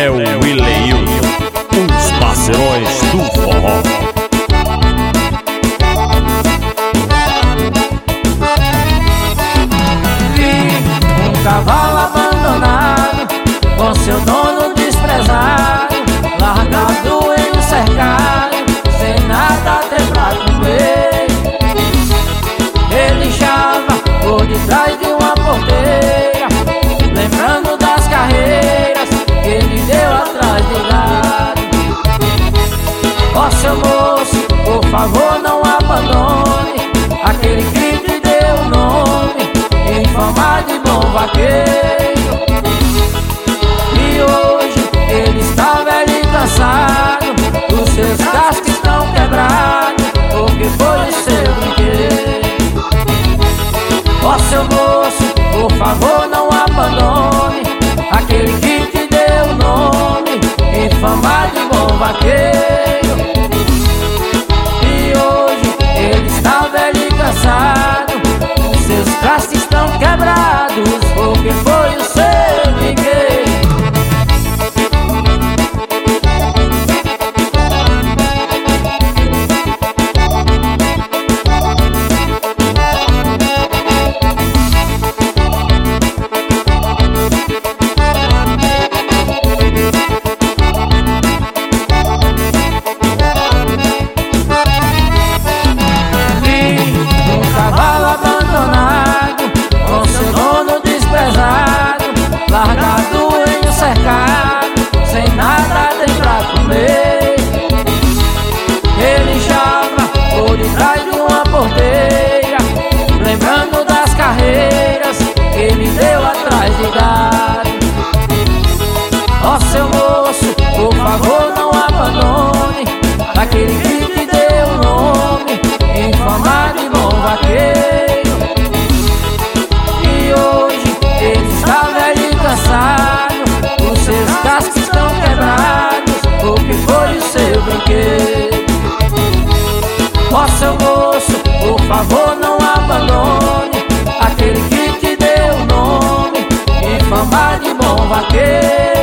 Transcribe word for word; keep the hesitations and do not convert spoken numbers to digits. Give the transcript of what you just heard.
Léo e Leilton, os parceirões do forró. Vi um cavalo abandonado, com seu dono desprezado, largado em um cercado, sem nada até pra comer. Ele chava por detrás de uma porteira, lembrando das carreiras que ele deu atrás do gado. Ó seu moço, por favor não abandone aquele que te deu o nome, infamar de bom vaqueiro. E hoje ele está velho e cansado, os seus cascos estão quebrados, porque foi o seu brinquedo. Ó seu moço, por favor não abandone aquele que te deu o nome, infamar de bom vaqueiro. E hoje ele está velho e cansado, os seus cascos estão quebrados, porque foi o seu brinquedo. Largado em um cercado, sem nada tem pra comer. Ele chava por detrás de uma porteira, lembrando das carreiras que ele deu atrás de gado. Ó seu moço, por favor não abandone aquele que te deu o nome, infamar de bom vaqueiro. E hoje ele está velho e cansado, os seus cascos estão quebrados, porque foi o seu brinquedo. Ó seu moço, por favor não abandone aquele que te deu o nome, infamar de bom vaqueiro.